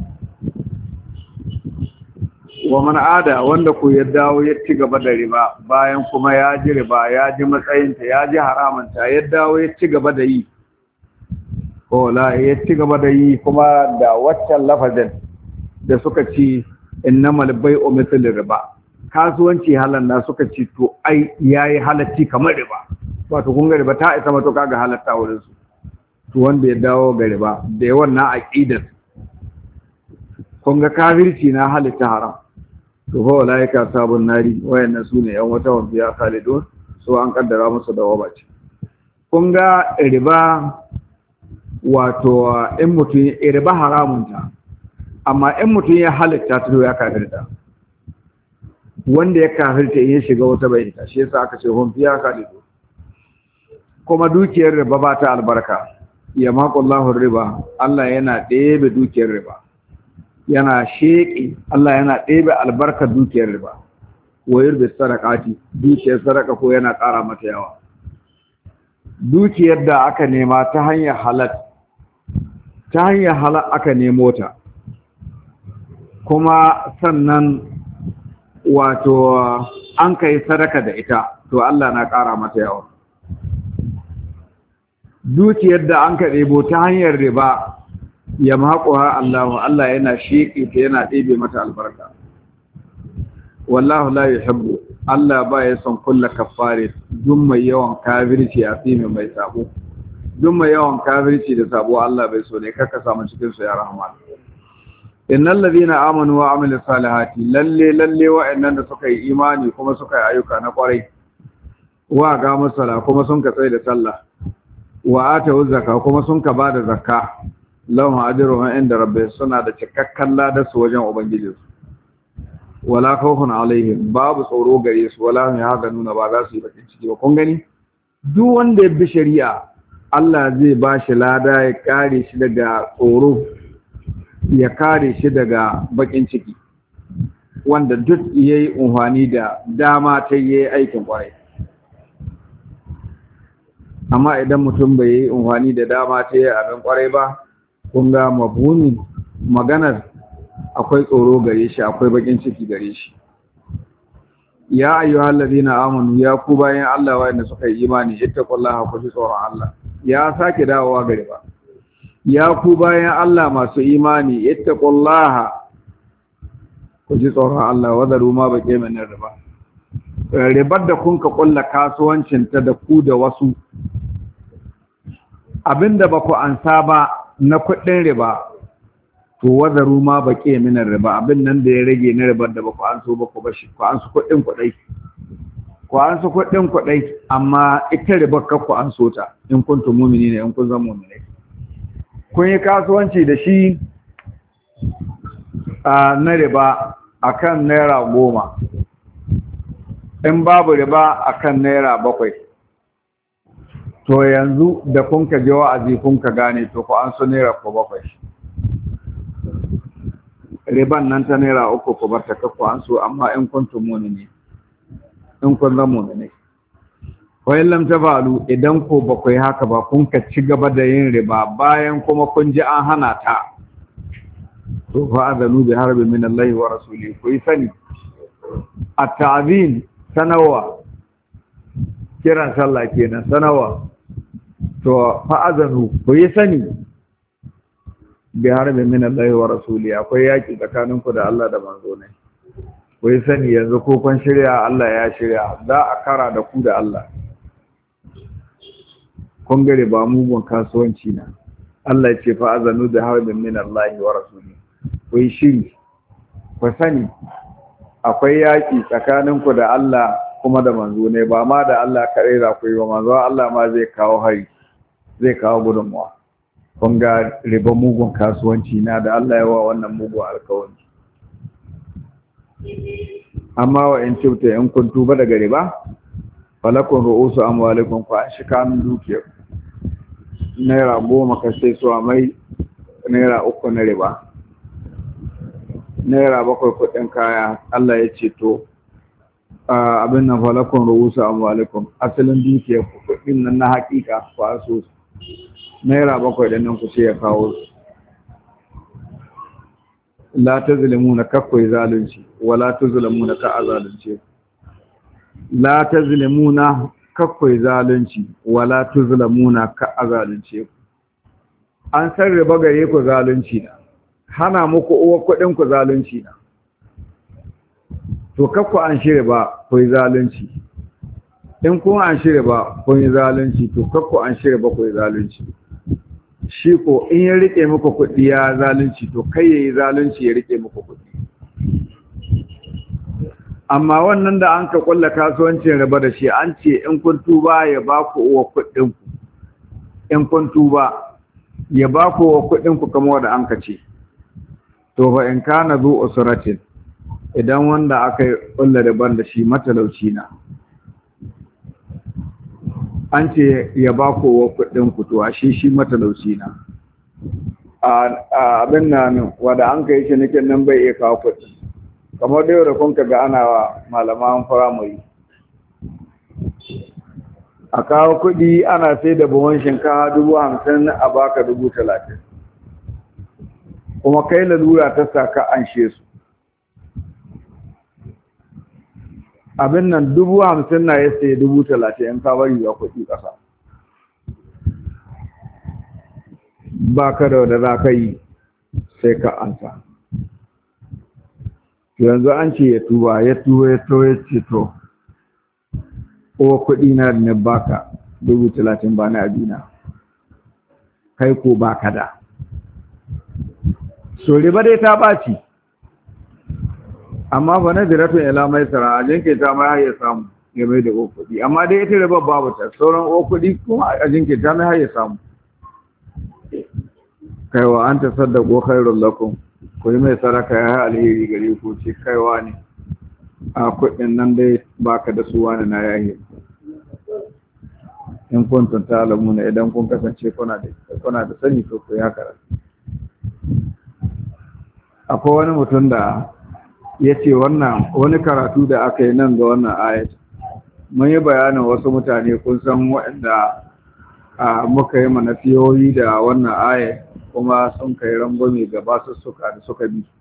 wa man ada wanda ku ya dawo ya ci gaba da riba bayan kuma ya ji riba ya ji matsayinta ya ji haramanta ya dawo ya ci gaba da yi ko la ya ci gaba da yi kuma da waccan lafazin da suka ci innamal bai'u mithlu riba, kasuwanci halan na suka ci to ai yayi halatti kamar riba, wato kun ga riba ta isa mato kaga halatta wurin su. To wanda ya dawo ga riba da yawan na aqidar kun ga kafirci na halitta haram, to fa walaika sabun nari, wayannan sune yan wata wabiya khalidun, so an kaddara musu da wabaci. Kun ga riba wato in mutum riba haramun ta, amma in mutum ya halitta ta ya kafirta, wanda ya kafirta in ya shiga wata bai ita, shi yasa aka ce hum fiya khalidu. Kuma dukiyar riba ba ta albarka, ya maqallahu riba, Allah yana ɗebe dukiyar riba, yana sheƙi, Allah yana ɗebe albarkar dukiyar riba, wayar da sadaqati, dukiyar sadaka ko yana ƙara mata yawa. Dukiyar da aka nema ta hanyar halal, ta hanyar halal aka nemo ta, kuma sannan wato an kai sadaka da ita, to Allah na ƙara mata yawa. Dukiyar da an ka ɗebo ta hanyar riba, ya maƙuwa Allah, Allah yana sheƙi ta yana ɗebe mata albarka. Wallahu la yuhibbu, Allah ba ya son kulla kafare, duk mai yawan kafirci a tsimi mai sabo. Duk mai yawan kafirci da sabo Allah bai so ne, kaka samu cikin su ya rahman. Innal ladina amanu wa amilus salihati, lalle lalle wa'annan da suka yi imani kuma suka yi ayyuka na kwarai, wa ga musalla kuma sun ka tsaye da sallah, wa atu zakka kuma sun ka bada zakka, lahum ajruhum inda rabbihim, suna da cikakken ladar su wajen ubangijinsu. Wala khawfun alaihim, babu tsoro gare su, wala hum yahzanuna, ba za su yi bakin ciki ba. Kun gani duk wanda ya bi shari'a Allah zai ba shi lada, ya kare shi daga tsoro, ya kare shi daga bakin ciki. Wanda duk yayi unhwani da dama ta yi aikin kwarai, amma idan mutum bai yi unhwani da dama ta yi abin kwarai ba, kun ga mabuni maganar akwai tsoro gare shi, akwai bakin ciki gare shi. Ya ayyuhal ladina amanu, ya ku bayan Allah wanda suka yi imani, ittaqullaha, ku ji tsoron Allah. Ya sake dawowa gare ba, ya ku bayan Allah masu imani, ittaqullaha, ku ji tsoron Allah, wadaru ma baqi min riba. Ribar da kun ka kulla kasuwancin ta da ku da wasu, abinda ba ku ansa ba na kuɗin riba, to wadaru ma baqi min riba, abin nan da ya rage na ribar da ba ku anso ba ku bashi, ku ansu kuɗin kuɗai, ku ansu kuɗin kuɗai, amma ita ribar ka ku anso ta, in kuntum mu'minina, in kun zama mu'minai. Kun yi kasuwanci da shi a na riba akan naira goma, in babu riba akan naira bakwai, to yanzu da kun ka je wa'azi kun ka gane, to ku an so naira ko bakwai, riban nan ta naira uku ku bar ta ku an so, amma in kuntum mu'minin, in kun zama mu'minai. Wa in lam tafalu, idan ko bakwai haka ba, kun ka ci gaba da yin riba bayan kuma kun ji an hana ta, to fa azanu bi harbi min Allah wa rasulihi, ku yi sani at-ta'zin, sanawa, kiran sallah kenan, sanawa, to fa azanu, ku yi sani bi harbi min Allah wa rasulihi, akwai yaki tsakanin ku da Allah da manzo ne. Ku yi sani yanzu ko kun shirya, Allah ya shirya, za a kara da ku da Allah. Kun gare ba mugun kasuwanci na, Allah ya ce fa azanu bi harbi min Allah wa rasulihi, ku yi shiri, ku sani akwai yaƙi tsakaninku da Allah kuma da manzo ne, ba ma da Allah kaɗai za ku yi ba, manzo Allah ma zai kawo hari, zai kawo gudunmuwa. Kun ga riba mugun kasuwanci na da Allah ya wa wannan mugun alkawari. Amma wa in cibta in kun tuba daga riba, falakun ru'usu amwalikum, ku an shi kanun dukiyar naira goma ka sai su a mai naira uku na riba, naira bakwai kudin kaya. Allah ya ce to abin nan falakun ru'usu amwalikum, asalin dukiyar kudin nan na hakika ku aso naira bakwai da nan ku ce ya kawo su. La tazlimuna, kakkoi zalunci, wala tuzlamuna, ka azalunce. La tazlimuna, kakkoi zalunci, wala tuzlamuna, ka azalunce. an san riba gare ku zalunci na hana muku uwa kuɗin ku zalunci na to kakku an shirya ba ku yi zalunci in kun an shirya ba ku yi zalunci to kakku an shirya ba ku yi zalunci shi ko in ya rike muku kuɗi ya zalunci to kai ya yi zalunci ya rike muku kuɗi amma wannan da an ka kulla kasuwancin riba da shi an ce in kun tuba ya ba ku uwa kuɗin ku in kun tuba ya ba ku uwa kuɗin ku kamar wanda an ka ce to fa in kana zu usratin idan wanda aka yi kulla riban da shi matalauci na an ce ya ba ku uwa kuɗin ku to ashe shi matalauci na a abin nan wanda an ka yi shi nake nan bai iya kawo kuɗi kamar da yau da kun ga ana wa malaman firamare a kawo kuɗi ana sai da buhun shinkafa dubu hamsin a baka dubu talatin kuma kai lalura ta saka an she su abin nan dubu hamsin na ya sai dubu talatin in ka bari ya kuɗi ƙasa ba ka da wadda za ka yi sai ka ansa yanzu an ce ya tuba ya tuba ya to ya ce to o kuɗi na da na baka dubu talatin ba na abina kai ko baka da so riba dai ta ɓaci amma fa na ziratun ila mai sara a jinke ta mai ya samu ya mai da o kuɗi amma dai ita riba babu ta sauran o kuɗi kuma a jinke ta mai ya samu kaiwa an ta saddako khairul lakum ku yi mai saraka ya alheri gare ku ce kaiwa ne a kudin nan dai baka da su wani na yahi in kun tunta alamuna idan kun kasance kuna da kuna da sani to ku ya karatu akwai wani mutum da ya ce wannan wani karatu da aka yi nan ga wannan ayat mun yi bayanin wasu mutane kun san waɗanda muka yi manafiyoyi da wannan ayat kuma sun kai rangwame ga basussuka da suka bi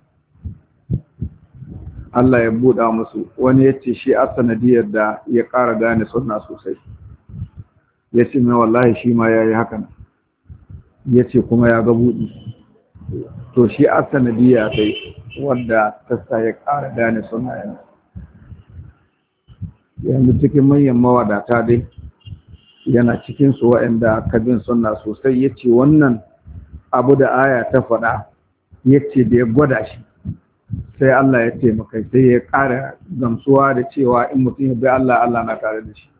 Allah ya buɗa musu wani ya ce shi a sanadiyar da ya ƙara gane sunna sosai ya ce mai wallahi shi ma ya yi hakan ya ce kuma ya ga buɗi to shi a sanadiyar kai wadda ta sa ya ƙara gane sunna yanzu yanzu cikin manyan mawadata dai yana cikinsu waɗanda kabin sunna sosai ya ce wannan abu da aya ta faɗa ya ce da ya gwada shi sai Allah ya taimaka sai ya ƙara gamsuwa da cewa in mutum ya bi Allah Allah na tare da shi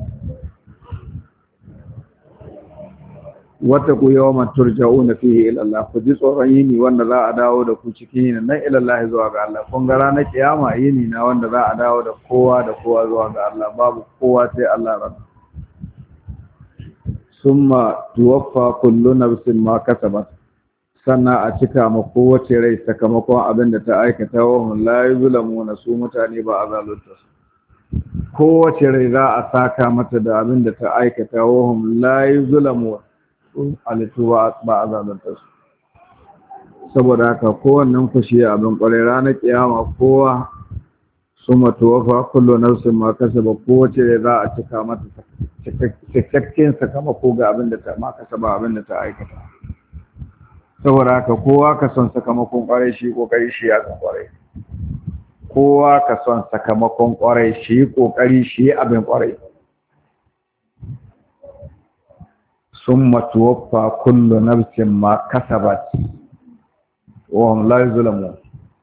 wata ku yawman turja'una fihi ila Allah ku ji tsoron yini wanda za a dawo da ku cikin yini nan ila Allah zuwa ga Allah kun ga ranar kiyama yini na wanda za a dawo da kowa da kowa zuwa ga Allah babu kowa sai Allah ran summa tuwaffa kullu nafsin ma kasabat sannan a cika ma kowace rai sakamakon abin da ta aikata wa hum la yuzlamuna su mutane ba a zalunta su kowace rai za a saka mata da abin da ta aikata wa hum la yuzlamuna alitu ba a zalunta su saboda haka kowannen ku shi abin kwarai ranar kiyama kowa summa tuwaffa kullu nafsin ma kasaba kowace rai za a cika mata cikakken sakamako ga abin da ta ma kasaba abin da ta aikata saboda haka kowa ka son sakamakon kwarai shi kokari shi ya kan kwarai kowa ka son sakamakon kwarai shi kokari shi abin kwarai summa tuwaffa kullu nafsin ma kasabat wa hum la yuzlamun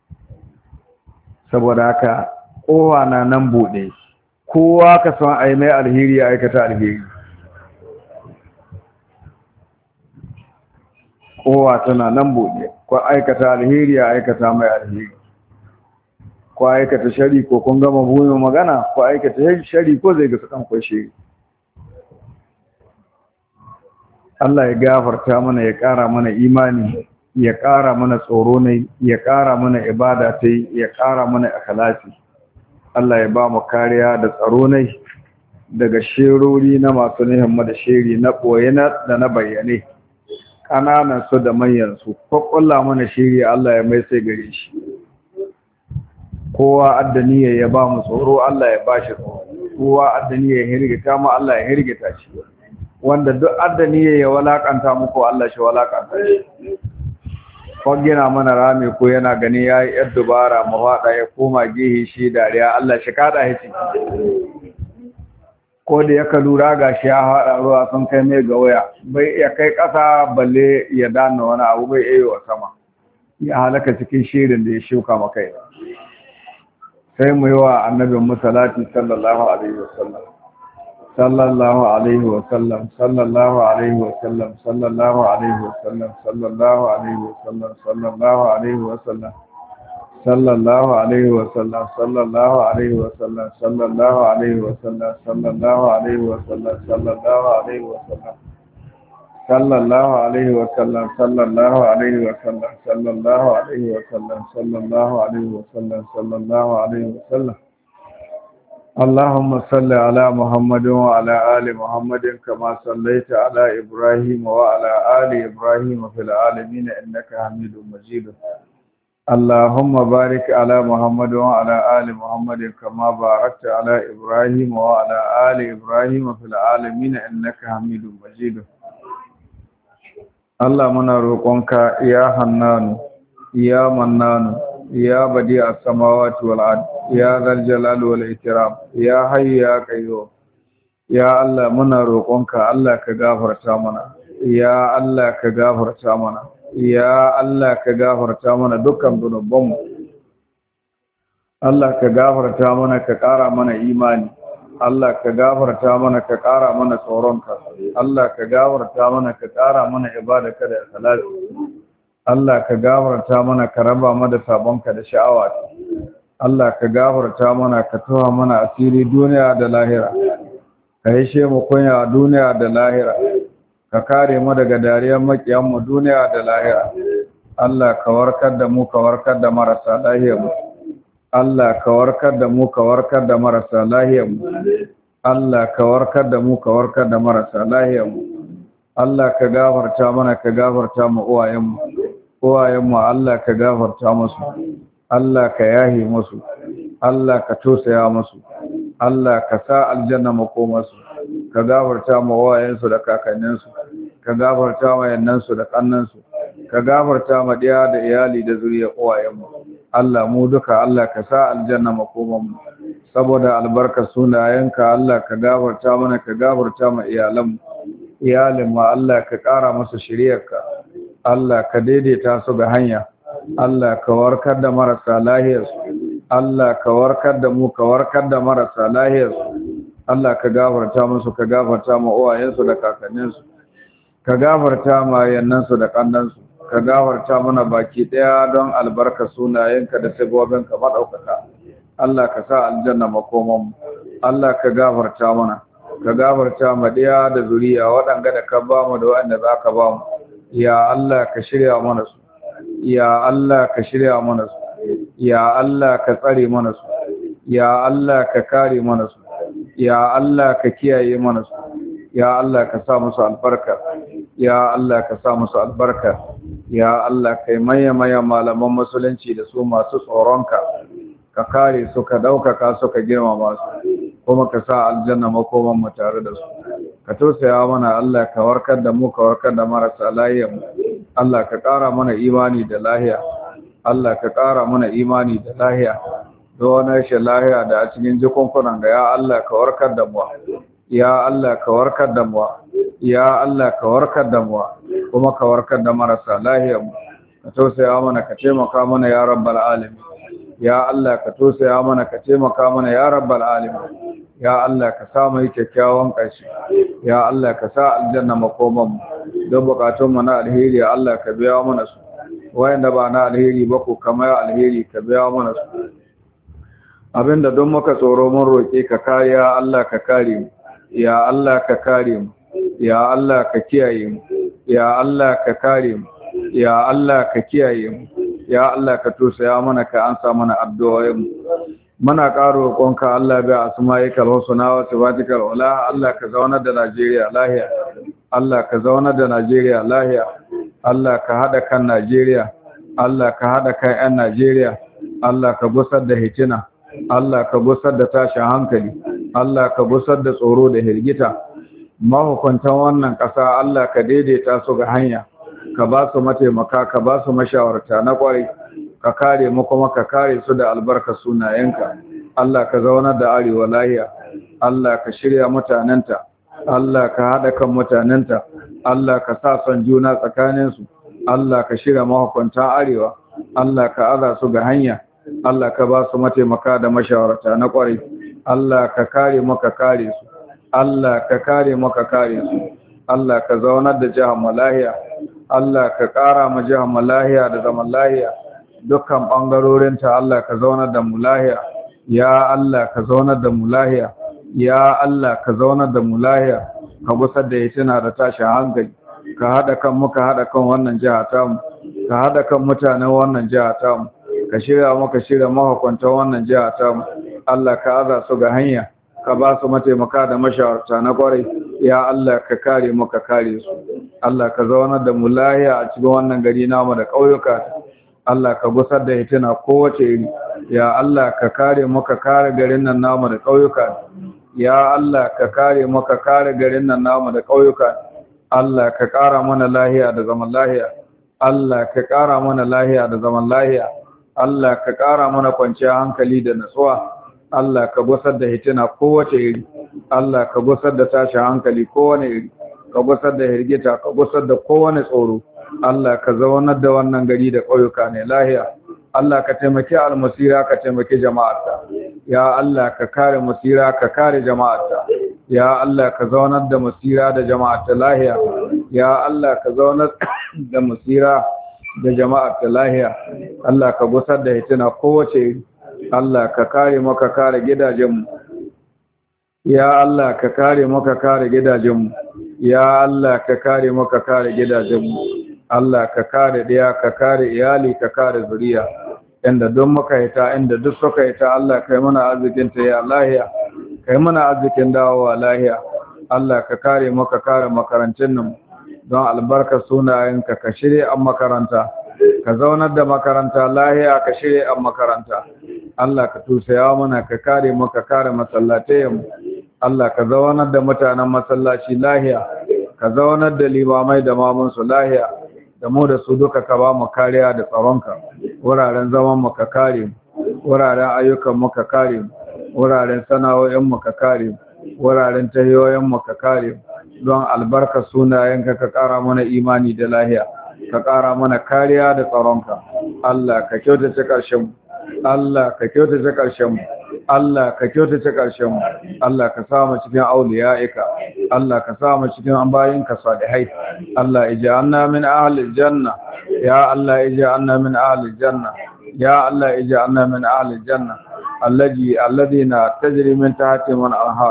saboda haka kowa na nan bude kowa ka son ai mai alheri ya aikata alheri kowa tana nan buɗe ko aikata alheri ya aikata mai alheri ko aikata shari ko kun gama buɗe magana ko aikata shari ko zai ga sakan kwashe Allah ya gafarta mana ya ƙara mana imani ya ƙara mana tsoro ne ya ƙara mana ibada ta ya ƙara mana akhlasi Allah ya ba mu kariya da tsaro ne daga sherori na masu nihin da sheri na ɓoye da na bayyane ƙananan su da manyan su kwakkwalla mana shiri Allah ya mai sai gare shi kowa addaniya ya ba mu tsoro Allah ya ba shi tsoro kowa addaniya ya hirgita mu Allah ya hirgita shi wanda duk addani ya walakanta muku Allah shi walakanta gina mana rami ko yana gani ya yi yar dubara mafaɗa ya koma gihi shi dariya Allah shi kada ya ciki ko da yaka lura ga shi ya haɗa ruwa sun kai mai ga waya bai iya kai ƙasa balle ya dana wani abu bai iya wa sama ya halaka cikin shirin da ya shuka maka sai mu yi wa annabin musalati sallallahu alaihi wasallam sallallahu alaihi wasallam sallallahu alaihi wasallam sallallahu alaihi wasallam sallallahu alaihi wasallam sallallahu alaihi wasallam sallallahu alaihi wasallam sallallahu alaihi wasallam sallallahu alaihi wasallam sallallahu alaihi wasallam sallallahu alaihi wasallam sallallahu alaihi wasallam sallallahu alaihi wasallam sallallahu alaihi wasallam sallallahu alaihi wasallam sallallahu alaihi wasallam اللهم صل على محمد وعلى آل محمد كما صليت على إبراهيم وعلى آل إبراهيم في العالمين إنك حميد مجيد اللهم بارك على محمد وعلى آل محمد كما باركت على إبراهيم وعلى آل إبراهيم في العالمين إنك حميد مجيد Allah muna roƙonka ya hannanu ya mannanu ya badi as-samawati wal ard ya zal jalali wal ikram ya hayyu ya qayyum ya Allah muna roƙonka Allah ka gafarta mana ya Allah ka gafarta mana ya Allah ka gafarta mana dukkan zunubanmu Allah ka gafarta mana ka ƙara mana imani Allah ka gafarta mana ka ƙara mana tsoronka Allah ka gafarta mana ka ƙara mana ibadaka da salati Allah ka gafarta mana ka raba mana da sabonka da sha'awa Allah ka gafarta mana ka tawa mana asiri duniya da lahira ka yishe mu kunya duniya da lahira ka kare mu daga dariyar makiyan mu duniya da lahira Allah ka warkar da mu ka warkar da marasa lahiyar mu Allah ka warkar da mu ka warkar da marasa lahiyarmu Allah ka warkar da mu ka warkar da marasa lahiyarmu Allah ka gafarta mana ka gafarta mu uwayenmu uwayenmu Allah ka gafarta musu Allah ka yahi musu Allah ka tosaya musu Allah ka sa aljanna makomarsu ka gafarta mu uwayensu da kakanninsu ka gafarta mu yannansu da kannansu ka gafarta mu diya da iyali da zuriyar uwayenmu Allah mu duka Allah ka sa aljanna makoman mu saboda albarka sunayenka Allah ka gafarta mana ka gafarta ma iyalan iyalin mu Allah ka ƙara musu shiriyarka Allah ka daidaita su ga hanya Allah ka warkar da marasa lahiyar su Allah ka warkar da mu ka warkar da marasa lahiyar su Allah ka gafarta musu ka gafarta ma uwayensu da kakanninsu ka gafarta ma yannansu da kannansu ka gafarta mana baki daya don albarka sunayenka da sabobinka madaukaka Allah ka sa aljanna makoman mu Allah ka gafarta mana ka gafarta ma daya da zuriya waɗanda da ka ba mu da waɗanda zaka ba mu ya Allah ka shirya mana su ya Allah ka shirya mana su ya Allah ka tsare mana su ya Allah ka kare mana su ya Allah ka kiyaye mana su ya Allah ka sa musu albarka ya Allah ka sa musu albarka ya Allah kai maye maye malaman musulunci da su masu tsoronka ka kare su ka daukaka su ka girmama su kuma ka sa aljanna makoman mu tare da su ka tausaya mana Allah ka warkar da mu ka warkar da marasa lafiya mu Allah ka ƙara mana imani da lahiya Allah ka ƙara mana imani da lahiya don wani shi lahiya da a cikin jikunkunan da ya Allah ka warkar da mu ya Allah ka warkar da mu ya Allah ka warkar da mu kuma ka warkar da marasa lahiyar mu ka tausaya mana ka taimaka mana ya rabbal alamin ya Allah ka tausaya mana ka taimaka mana ya rabbal alamin ya Allah ka sa mu kyakkyawan ƙarshe ya Allah ka sa aljanna makoman mu don bukatun mu na alheri Allah ka biya mana su wayanda ba na alheri ba ko kamar alheri ka biya mana su abinda don muka tsoro mun roke ka kariya Allah ka kare mu ya Allah ka kare mu ya Allah ka kiyaye mu ya Allah ka kare mu ya Allah ka kiyaye mu ya Allah ka tosaya mana ka ansa mana addu'o'in mu muna ƙaro roƙonka Allah bai asma'ikal husna wa sifatikal ula Allah ka zauna da Najeriya lahiya Allah ka zauna da Najeriya lahiya Allah ka hada kan Najeriya Allah ka hada kan ƴan Najeriya Allah ka gusar da hitina Allah ka gusar da tashin hankali Allah ka gusar da tsoro da hirgita mahukuntan wannan ƙasa Allah ka daidaita su ga hanya ka ba su mataimaka ka ba su mashawarta na ƙwarai ka kare mu kuma ka kare su da albarka sunayenka Allah ka zaunar da arewa lahiya Allah ka shirya mutanenta Allah ka haɗa kan mutanenta Allah ka sa son juna tsakaninsu Allah ka shirya mahukuntan arewa Allah ka aza su ga hanya Allah ka ba su mataimaka da mashawarta na ƙwarai Allah ka kare mu ka kare su Allah ka kare mu ka kare su Allah ka zaunar da jihar Malahiya Allah ka ƙara mu jihar Malahiya da zaman lahiya dukkan bangarorin ta Allah ka zaunar da mu lahiya ya Allah ka zaunar da mu lahiya ya Allah ka zaunar da mu lahiya ka gusar da hitina da tashin hankali ka hada kan mu ka hada kan wannan jiha ta mu ka hada kan mutanen wannan jiha ta mu ka shirya mu ka shirya mahukuntan wannan jiha ta mu Allah ka aza su ga hanya ka ba su mataimaka da mashawarta na kwarai ya Allah ka kare mu ka kare su Allah ka zaunar da mu lahiya a cikin wannan gari namu da ƙauyuka Allah ka gusar da hitina kowace iri ya Allah ka kare mu ka kare garin nan namu da ƙauyuka ya Allah ka kare mu ka kare garin nan namu da ƙauyuka Allah ka ƙara mana lahiya da zaman lahiya Allah ka ƙara mana lahiya da zaman lahiya Allah ka ƙara mana kwanciyar hankali da natsuwa Allah ka gusar da hitina kowace iri Allah ka gusar da tashin hankali kowane iri ka gusar da hirgita ka gusar da kowane tsoro Allah ka zaunar da wannan gari da ƙauyuka ne lahiya Allah ka taimaki almasira ka taimaki jama'arta ya Allah ka kare masira ka kare jama'arta ya Allah ka zaunar da masira da jama'arta lahiya ya Allah ka zaunar da masira da jama'arta lahiya Allah ka gusar da hitina kowace iri Allah ka kare mu ka kare gidajenmu ya Allah ka kare mu ka kare gidajenmu ya Allah ka kare mu ka kare gidajenmu Allah ka kare ɗaya ka kare iyali ka kare zuriya inda duk muka hita inda duk suka hita Allah kai mana arzikin ta ya lahiya kai mana arzikin dawowa lahiya Allah ka kare mu ka kare makarantun nan don albarkar sunayenka ka shirye an makaranta ka zaunar da makaranta lahiya ka shirye an makaranta Allah ka tusaya mana ka kare mu ka kare masallatayen Allah ka zaunar da mutanen masallaci lahiya ka zaunar da limamai da mamun su lahiya da mu da su duka ka ba mu kariya da tsaronka wuraren zaman mu ka kare mu wuraren ayyukan mu ka kare mu wuraren sana'o'in mu ka kare mu wuraren tahiyoyin mu ka kare mu don albarka sunayenka ka kara mana imani da lahiya ka kara mana kariya da tsaronka Allah ka kyautace karshen mu Allah ka kyautace karshen mu Allah ka kyautace karshen mu Allah ka sa mu cikin auliya'ika Allah ka sa mu cikin bayinka salihai Allah ij'alna min ahli janna ya Allah ij'alna min ahli janna ya Allah ij'alna min ahli janna الذي الذين تجري من تحتهم الانهار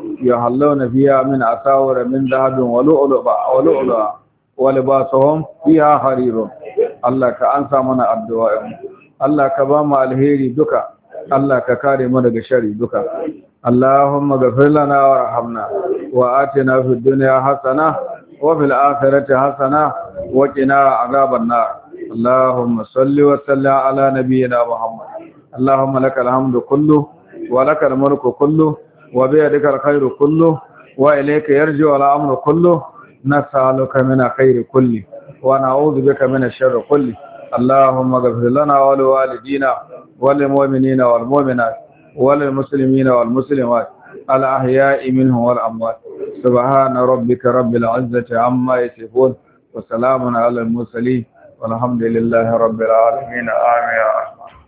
يحلون فيها من اساور من ذهب ولؤلؤا ولؤلؤا ولباسهم فيها حرير الله كأنسى منا الدعاء الله كبام الهيري دكا الله ككاري من الشر دكا اللهم اغفر لنا وارحمنا وآتنا في الدنيا حسنة وفي الآخرة حسنة وقنا عذاب النار اللهم صل وسلم على نبينا محمد اللهم لك الحمد كله ولك الملك كله وبيدك الخير كله وإليك يرجع الأمر كله نسألك من خير كله ونعوذ بك من الشر كله اللهم اغفر لنا ولوالدينا وللمؤمنين والمؤمنات وللمسلمين والمسلمات الأحياء منهم والأموات سبحان ربك رب العزة عما يصفون وسلام على المرسلين والحمد لله رب العالمين آمين يا رحمن